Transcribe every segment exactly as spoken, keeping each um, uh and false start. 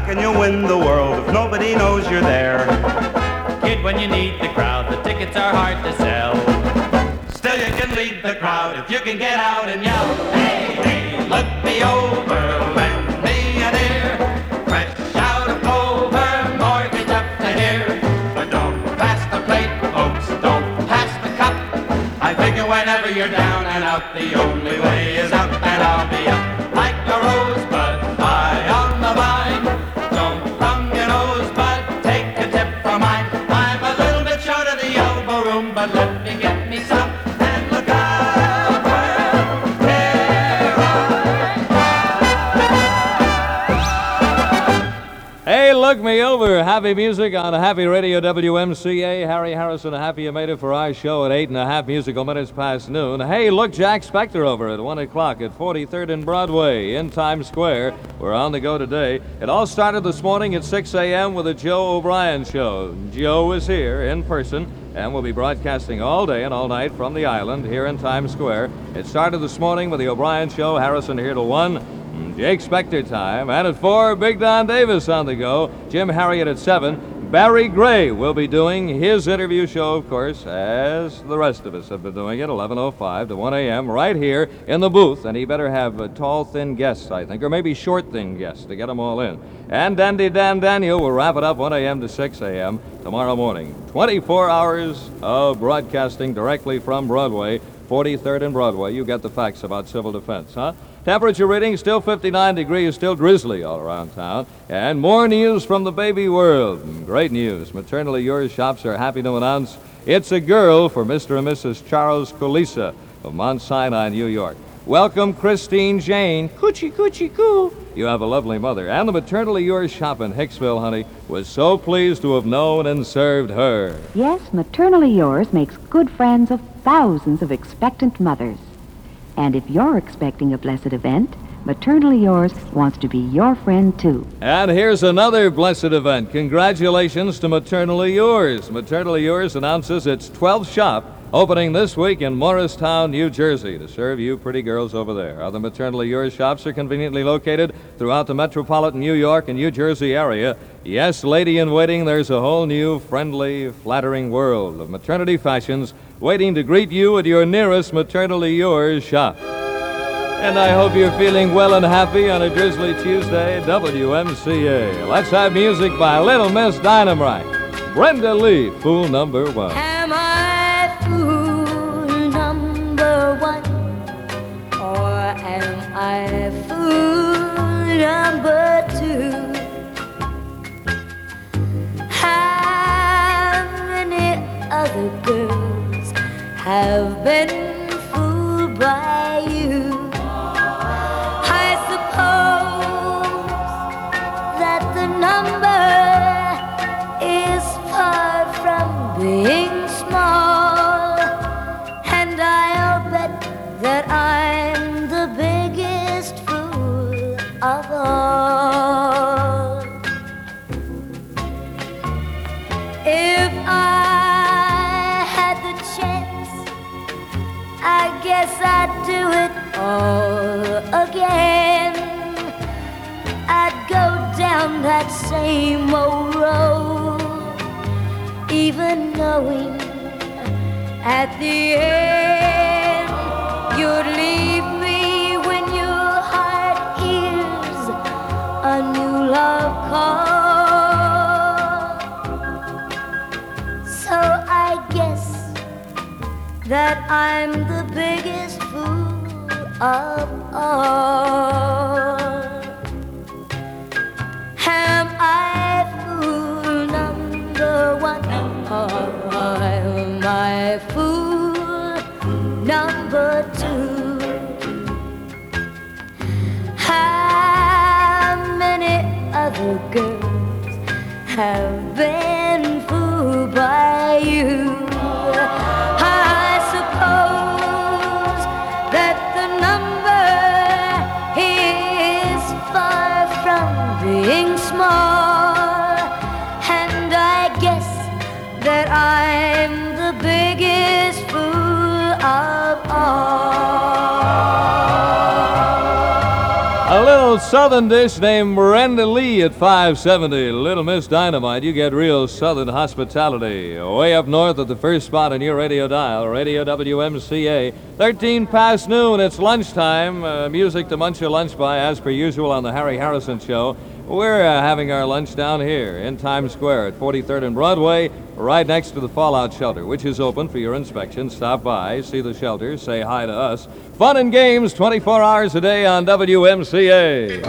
can you win the world if nobody knows you're there? Kid, when you need the crowd, the tickets are hard to sell. Still you can lead the crowd if you can get out and yell. Hey, hey, look me over, lend me an ear. Fresh out of Clover, mortgage up to here. But don't pass the plate, folks, don't pass the cup. I figure whenever you're down and out, the only way is up, and I'll be up like a rosebud high on the vine. Don't thumb your nose, but take a tip from mine. I'm a little bit short of the elbow room, but let me get me some. And look out, well, here I come. Hey, look me over. Happy music on Happy Radio W M C A. Harry Harrison, happy you made it for our show at eight and a half musical minutes past noon. Hey, look Jack Spector over at one o'clock at forty-third and Broadway in Times Square. We're on the go today. It all started this morning at six a.m. with the Joe O'Brien Show. Joe is here in person, and we'll be broadcasting all day and all night from the island here in Times Square. It started this morning with the O'Brien Show. Harrison here till one. Jake Spector time. And at four, Big Don Davis on the go. Jim Harriet at seven. Barry Gray will be doing his interview show, of course, as the rest of us have been doing it, eleven oh five to one a.m. right here in the booth. And he better have uh, tall, thin guests, I think, or maybe short, thin guests to get them all in. And Dandy Dan Daniel will wrap it up one a.m. to six a.m. tomorrow morning. twenty-four hours of broadcasting directly from Broadway, forty-third and Broadway. You get the facts about civil defense, huh? Temperature reading still fifty-nine degrees, still drizzly all around town. And more news from the baby world. Great news. Maternally Yours shops are happy to announce it's a girl for Mister and Missus Charles Kulisa of Mount Sinai, New York. Welcome, Christine Jane. Coochie, coochie, coo. You have a lovely mother. And the Maternally Yours shop in Hicksville, honey, was so pleased to have known and served her. Yes, Maternally Yours makes good friends of thousands of expectant mothers. And if you're expecting a blessed event, Maternally Yours wants to be your friend, too. And here's another blessed event. Congratulations to Maternally Yours. Maternally Yours announces its twelfth shop opening this week in Morristown, New Jersey, to serve you pretty girls over there. Other Maternally Yours shops are conveniently located throughout the metropolitan New York and New Jersey area. Yes, lady-in-waiting, there's a whole new, friendly, flattering world of maternity fashions waiting to greet you at your nearest Maternally Yours shop. And I hope you're feeling well and happy on a drizzly Tuesday, W M C A. Let's have music by Little Miss Dynamite. Brenda Lee, fool number one. Am I fool number one? Or am I fool number two? How many other girls have been fooled by you? I suppose that the number is far from being small, and I'll bet that I'm the biggest fool of all. If I had the chance, I guess I'd do it all again. I'd go down that same old road, even knowing at the end you'd leave me when your heart hears a new love call. So I guess that I'm the biggest fool of all. Am I fool number one? Or am I fool number two? How many other girls have been fooled by you? I suppose that the number is far from being small, and I guess that I'm the biggest fool of all. A little little southern dish named Brenda Lee at five seventy. Little Miss Dynamite, you get real southern hospitality. Way up north at the first spot on your radio dial, Radio W M C A. thirteen past noon, it's lunchtime. Uh, music to munch your lunch by, as per usual on the Harry Harrison Show. We're uh, having our lunch down here in Times Square at forty-third and Broadway, right next to the Fallout Shelter, which is open for your inspection. Stop by, see the shelter, say hi to us. Fun and games twenty-four hours a day on W M C A.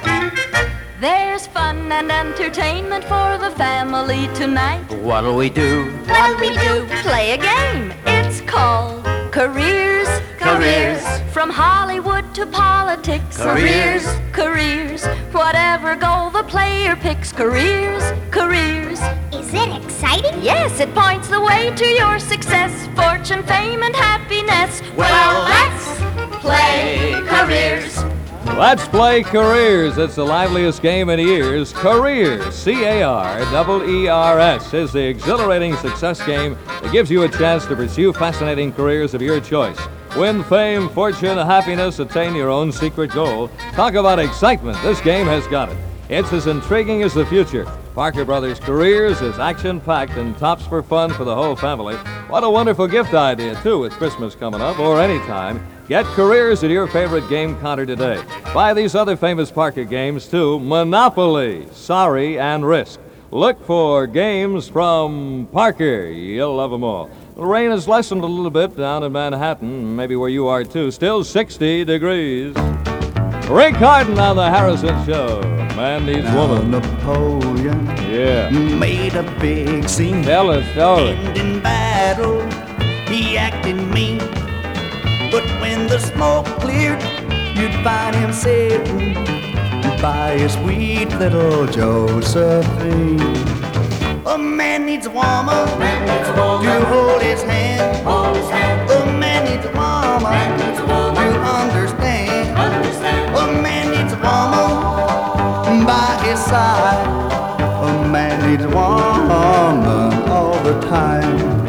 There's fun and entertainment for the family tonight. What'll we do? What'll we do? Play a game. It's called Careers. Careers. From Hollywood to politics. Careers. Careers. Whatever goal the player picks. Careers. Careers. Is it exciting? Yes, it points the way to your success, fortune, fame, and happiness. Well, let's play Careers. Let's play Careers. It's the liveliest game in years. Careers, C A R E E R S, is the exhilarating success game that gives you a chance to pursue fascinating careers of your choice. Win fame, fortune, happiness, attain your own secret goal. Talk about excitement. This game has got it. It's as intriguing as the future. Parker Brothers Careers is action-packed and tops for fun for the whole family. What a wonderful gift idea, too, with Christmas coming up or anytime. Get Careers at your favorite game counter today. Buy these other famous Parker games, too. Monopoly, Sorry, and Risk. Look for games from Parker. You'll love them all. The rain has lessened a little bit down in Manhattan, maybe where you are, too. Still sixty degrees. Rick Harden on the Harrison Show. Man needs Now woman. Napoleon Yeah. made a big scene. Tell us, story. And in battle, he acted mean. But when the smoke cleared, you'd find him sitting by his sweet little Josephine. A man needs a woman, man needs a woman to hold his hand. Hold his hand. A man needs a woman, man needs a woman to understand. Understand. A man needs a woman by his side. A man needs a woman all the time.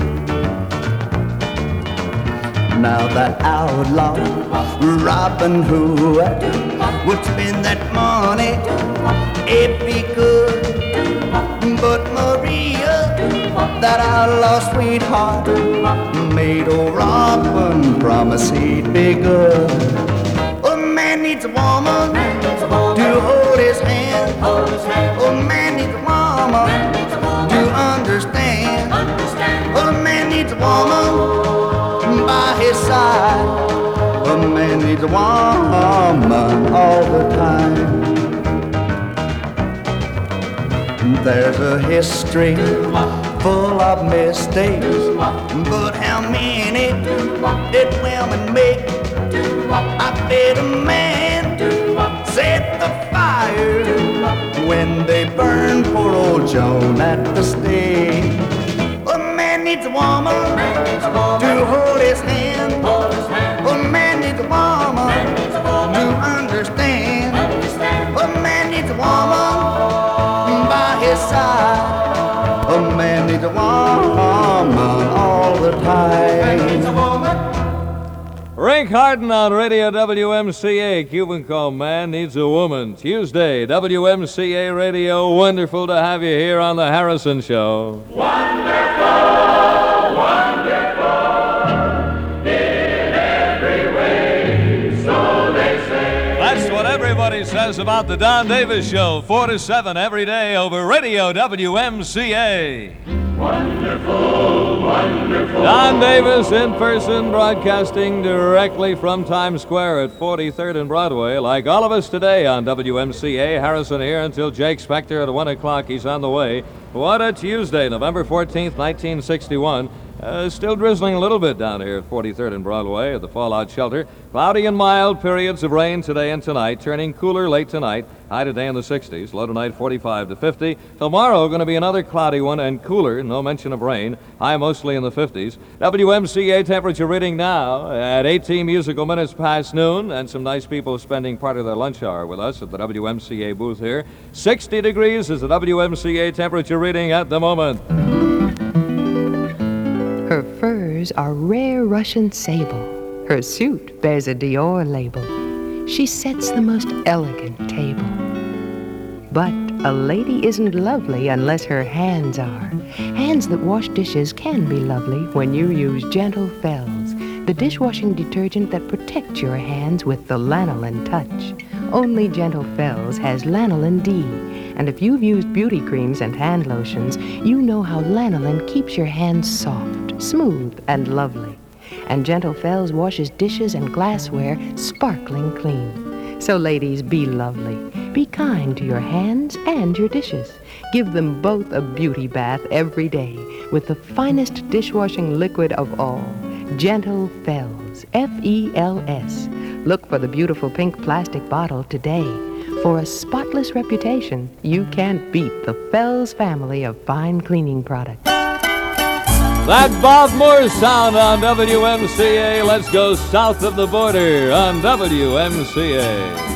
Now that outlaw Robin Hood would spend that money if he could. But Maria, that outlaw sweetheart, made old Robin promise he'd be good. A man needs a woman to hold his hand. A man needs a woman to understand. A man needs a woman by his side. A man needs a woman all the time. There's a history full of mistakes, but how many did women make? I bet a man set the fire when they burned poor old Joan at the stake. A man needs a woman to hold his hand. A man needs a woman to understand. A man needs a woman by his side. A man needs a woman all the time. Rick Harden on Radio W M C A. Cuban Call Man Needs a Woman. Tuesday, W M C A Radio. Wonderful to have you here on the Harrison Show. That's what everybody says about the Don Davis Show, four to seven every day over Radio W M C A. Wonderful, wonderful. Don Davis in person, broadcasting directly from Times Square at forty-third and Broadway. Like all of us today on W M C A, Harrison here until Jake Spector at one o'clock. He's on the way. What a Tuesday, November fourteenth, nineteen sixty-one. Uh, still drizzling a little bit down here at forty-third and Broadway at the Fallout Shelter. Cloudy and mild periods of rain today and tonight, turning cooler late tonight. High today in the sixties, low tonight forty-five to fifty. Tomorrow going to be another cloudy one and cooler, no mention of rain. High mostly in the fifties. W M C A temperature reading now at eighteen musical minutes past noon, and some nice people spending part of their lunch hour with us at the W M C A booth here. sixty degrees is the W M C A temperature reading at the moment. Her furs are rare Russian sable. Her suit bears a Dior label. She sets the most elegant table. But a lady isn't lovely unless her hands are. Hands that wash dishes can be lovely when you use Gentle Fells, the dishwashing detergent that protects your hands with the lanolin touch. Only Gentle Fells has lanolin D, and if you've used beauty creams and hand lotions, you know how lanolin keeps your hands soft, smooth, and lovely. And Gentle Fells washes dishes and glassware sparkling clean. So ladies, be lovely. Be kind to your hands and your dishes. Give them both a beauty bath every day with the finest dishwashing liquid of all, Gentle Fells, F E L S. Look for the beautiful pink plastic bottle today. For a spotless reputation, you can't beat the Fells family of fine cleaning products. That Bob Moore sound on W M C A. Let's go south of the border on W M C A.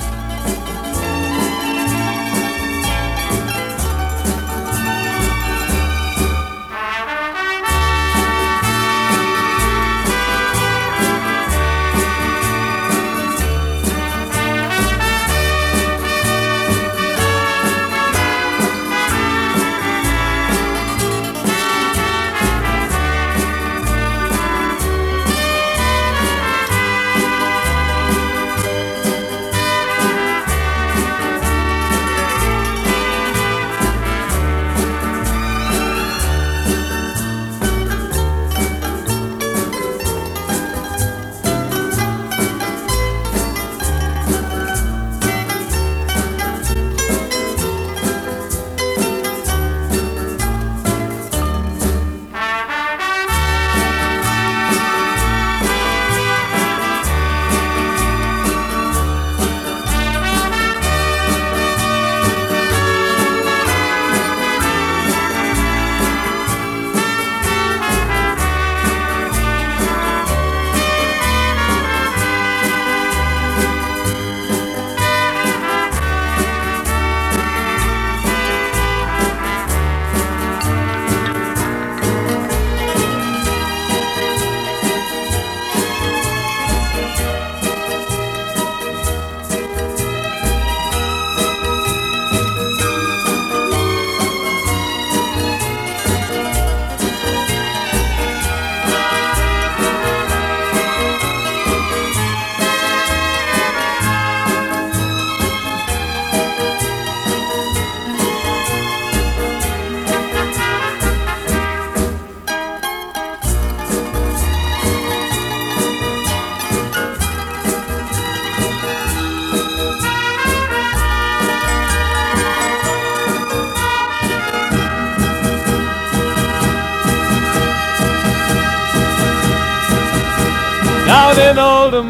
Down in old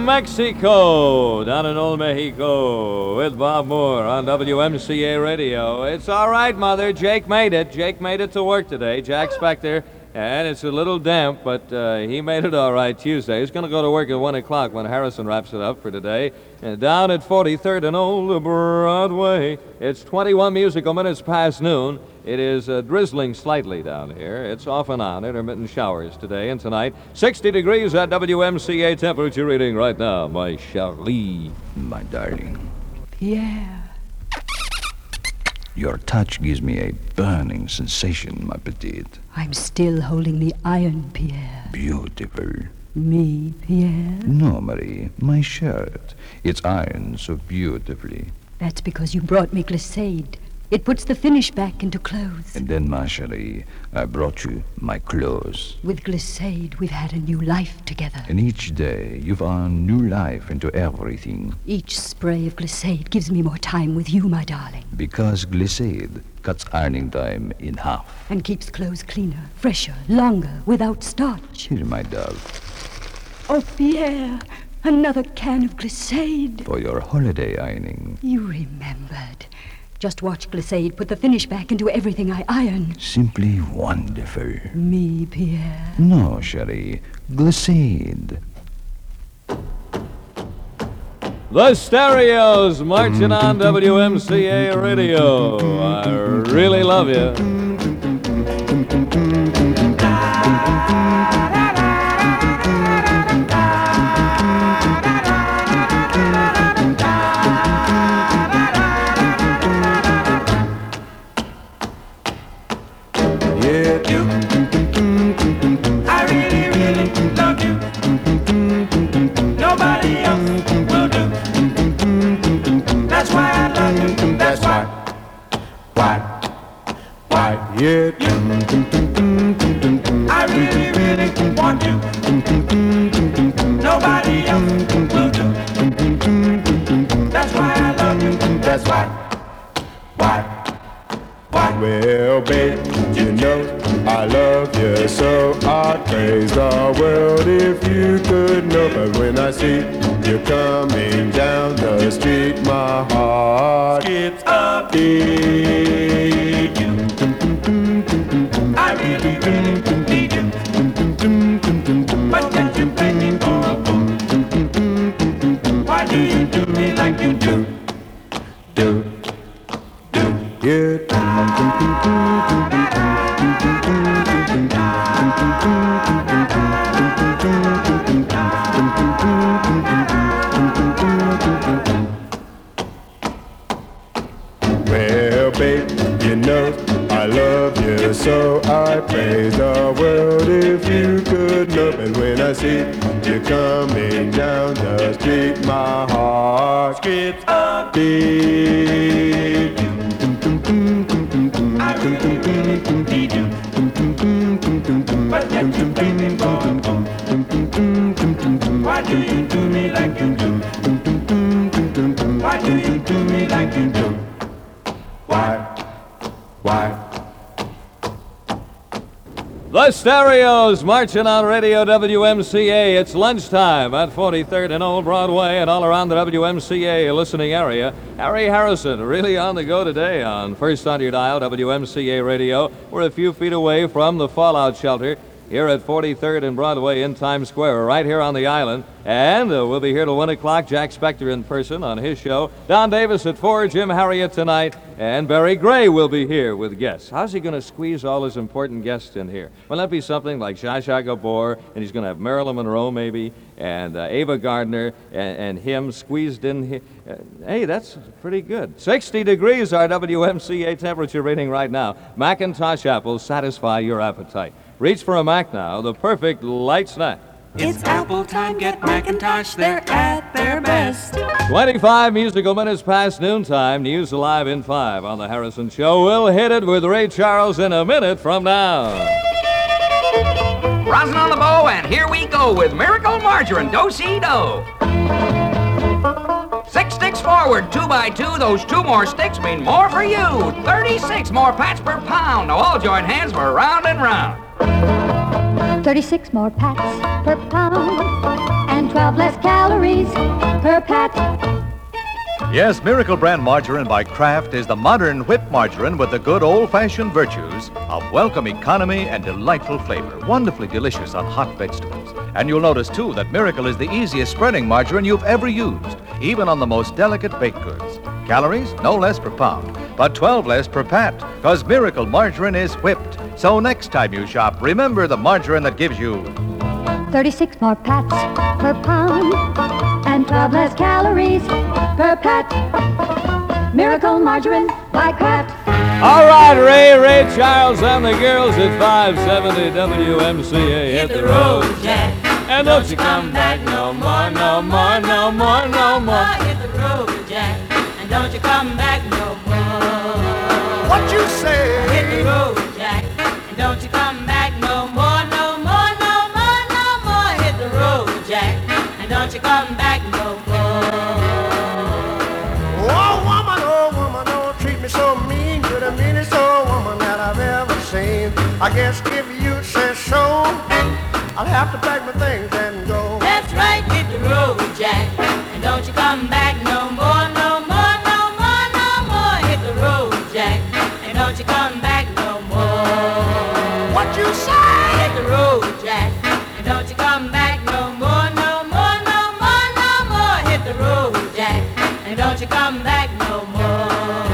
Mexico, down in old Mexico, with Bob Moore on W M C A Radio. It's all right, Mother. Jake made it. Jake made it to work today. Jack Spector. And it's a little damp, but uh, he made it all right Tuesday. He's going to go to work at one o'clock when Harrison wraps it up for today. And down at forty-third and Old Broadway, it's twenty-one musical minutes past noon. It is uh, drizzling slightly down here. It's off and on, intermittent showers today and tonight. sixty degrees at W M C A temperature reading right now, my chérie. My darling. Pierre. Your touch gives me a burning sensation, my petite. I'm still holding the iron, Pierre. Beautiful. Me, Pierre? No, Marie, my shirt. It's ironed so beautifully. That's because you brought me Glissade. It puts the finish back into clothes. And then, ma chérie, I brought you my clothes. With Glissade, we've had a new life together. And each day, you've earned new life into everything. Each spray of Glissade gives me more time with you, my darling. Because Glissade cuts ironing time in half. And keeps clothes cleaner, fresher, longer, without starch. Here, my dove. Oh, Pierre, another can of Glissade. For your holiday ironing. You remembered. Just watch Glissade put the finish back into everything I iron. Simply wonderful. Me, Pierre? No, chérie. Glissade. The Stereos marching on W M C A Radio. I really love you. if you could know. But when I see you coming down the street, my heart skips a beat. I really need you. What can you pay me for? Why do you do me like you do? Do, do, yeah. Well, babe, you know I love you, so I praise the world if you could know. But when I see you coming down the street, my heart skips a beat. I really need you. But yet you pay me for. Why do you do me like you do? Why do you do me like you do? Why? Why? The Stereos marching on Radio W M C A. It's lunchtime at forty-third and Old Broadway and all around the W M C A listening area. Harry Harrison really on the go today on First on Your Dial, W M C A Radio. We're a few feet away from the Fallout Shelter here at forty-third and Broadway in Times Square. We're right here on the island. And uh, we'll be here till one o'clock. Jack Spector in person on his show. Don Davis at four, Jim Harriet tonight. And Barry Gray will be here with guests. How's he going to squeeze all his important guests in here? Will that be something like Zsa Zsa Gabor, and he's going to have Marilyn Monroe maybe, and uh, Ava Gardner, and, and him squeezed in here? Uh, hey, that's pretty good. sixty degrees our W M C A temperature reading right now. Macintosh apples satisfy your appetite. Reach for a Mac now, the perfect light snack. It's Apple time, get Macintosh, they're at their best. twenty-five musical minutes past noontime, News Alive in five on The Harrison Show. We'll hit it with Ray Charles in a minute from now. Rosin on the bow, and here we go with Miracle Margarine, do-si-do. Six sticks forward, two by two, those two more sticks mean more for you. thirty-six more pats per pound, now all join hands for round and round. thirty-six more pats per pound and twelve less calories per pat. Yes, Miracle Brand Margarine by Kraft is the modern whip margarine with the good old-fashioned virtues of welcome economy and delightful flavor. Wonderfully delicious on hot vegetables. And you'll notice, too, that Miracle is the easiest spreading margarine you've ever used, even on the most delicate baked goods. Calories, no less per pound, but twelve less per pat, because Miracle Margarine is whipped. So next time you shop, remember the margarine that gives you thirty-six more pats per pound and twelve less calories per pat. Miracle Margarine by Kraft. All right, Ray, Ray Charles and the girls at five seventy W M C A. Hit the road, Jack. And don't you come back no more, no more, no more, no more. Hit the road, Jack. And don't you come back no more. What you say? Hit the road, Jack. And don't you come back no more, no more, no more, no more. Hit the road, Jack. And don't you come back no more. Oh, woman, oh, woman, don't treat me so mean. You're the meanest old woman that I've ever seen. I guess if you say so, I'll have to pack my things and go. That's right, hit the road, Jack. And don't you come back no more, no more, no more, no more. Hit the road, Jack. And don't you come back no more. What you say? Hit the road, Jack. And don't you come back no more, no more, no more, no more. Hit the road, Jack. And don't you come back no more.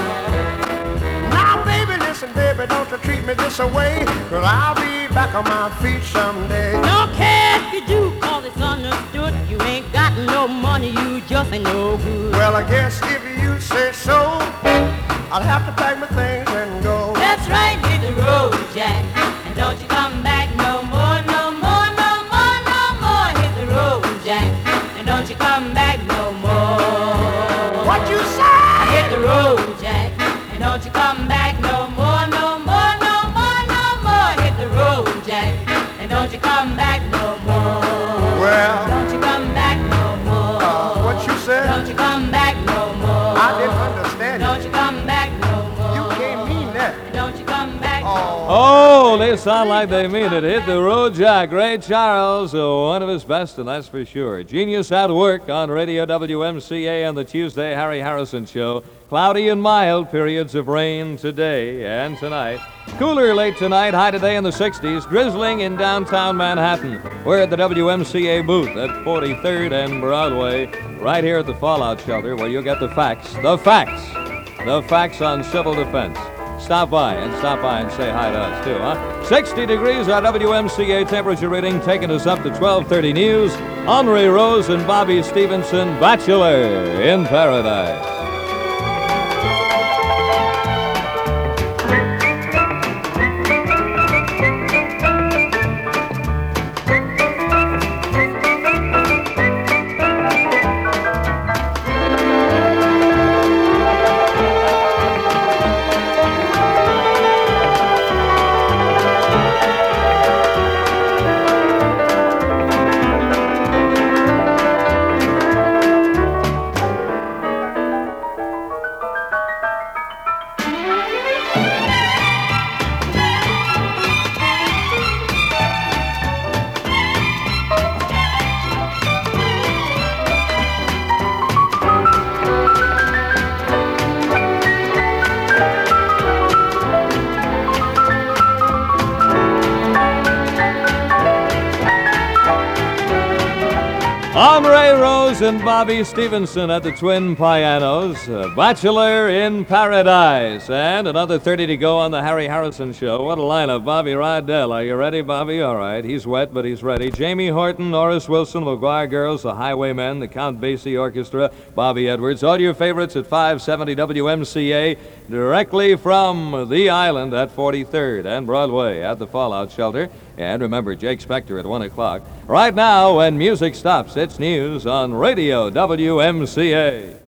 Now, baby, listen, baby, don't you treat me this away, 'cause I'll be back on my feet someday. Don't care if you do, 'cause it's understood. You ain't got no money, you just ain't no good. Well, I guess if you say so, I'll have to pack my things and go. That's right, hit the road, Jack. And don't you come back no more, no more, no more, no more. Hit the road, Jack. And don't you come back no more. What you say? Hit the road, Jack. And don't you come back no more, no more, no more, no more. Hit the road, Jack. And don't you come back no more. Well, don't you come back no more. Uh, what you said? Don't you come back no more. I didn't understand. Don't you come back no more. You can't mean that. Don't you come back no more. Oh, ladies they sound like they mean it. Hit the road, Jack. Ray Charles, uh, one of his best, and that's for sure. Genius at Work on Radio W M C A on the Tuesday Harry Harrison Show. Cloudy and mild, periods of rain today and tonight. Cooler late tonight, high today in the sixties. Drizzling in downtown Manhattan. We're at the W M C A booth at forty-third and Broadway, right here at the Fallout Shelter, where you'll get the facts. The facts. The facts on civil defense. Stop by and stop by and say hi to us, too, huh? sixty degrees, our W M C A temperature reading, taking us up to twelve thirty news. Henri Rose and Bobby Stevenson, Bachelor in Paradise. Henri Rose and Bobby Stevenson at the Twin Pianos. Uh, Bachelor in Paradise. And another thirty to go on the Harry Harrison Show. What a lineup. Bobby Rydell. Are you ready, Bobby? All right. He's wet, but he's ready. Jamie Horton, Norris Wilson, McGuire Girls, the Highwaymen, the Count Basie Orchestra, Bobby Edwards. All your favorites at five seventy W M C A, directly from the island at forty-third and Broadway at the Fallout Shelter. And remember, Jake Spector at one o'clock. Right now, when music stops, it's news on Radio W M C A.